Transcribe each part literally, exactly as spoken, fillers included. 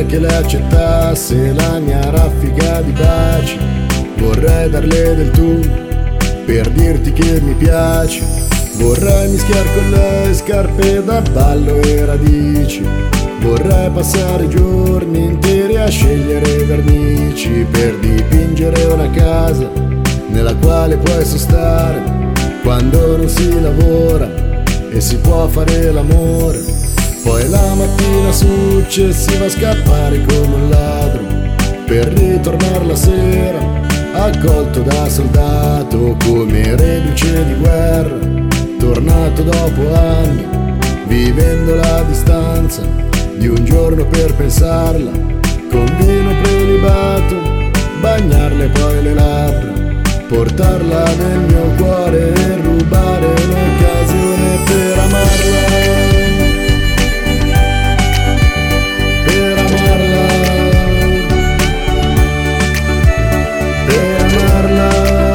Vorrei che lei accettasse la mia raffica di baci. Vorrei darle del tu per dirti che mi piaci. Vorrei mischiar con lei scarpe da ballo e radici. Vorrei passare giorni interi a scegliere vernici per dipingere una casa nella quale puoi sostare quando non si lavora e si può fare l'amore. Poi la mattina successiva scappare come un ladro per ritornare la sera accolto da soldato come reduce di guerra, tornato dopo anni, vivendo la distanza di un giorno per pensarla, con vino prelibato, bagnarle poi le labbra, portarla nel mio cuore e rubare l'occasione per amarla, per amarla, per amarla.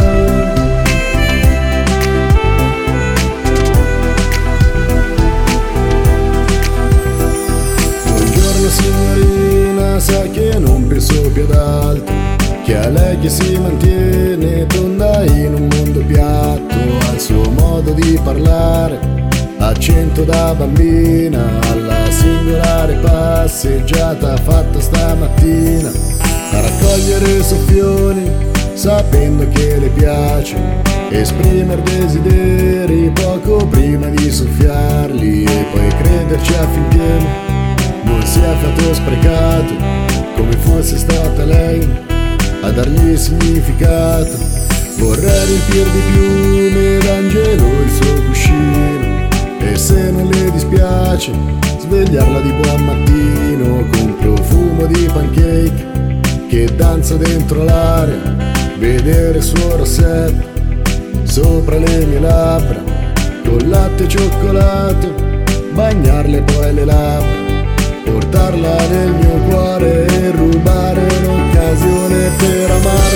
Buongiorno signorina, sa che non penso più ad altro che a lei che si mantiene tonda in un mondo piatto, al suo modo di parlare, accento da bambina, alla singolare passeggiata fatta stamattina, a raccogliere soffioni sapendo che le piace, esprimere desideri poco prima di soffiarli e poi crederci affinché non sia fiato sprecato come fosse stata lei a dargli significato. Vorrei riempir di piume d'angelo il suo cuscino e se non le dispiace svegliarla di buon mattino con profumo di pancake che danza dentro l'aria, vedere il suo rossetto sopra le mie labbra con latte e cioccolato, bagnarle poi le labbra, portarla nel mio cuore e rubare l'occasione per amare.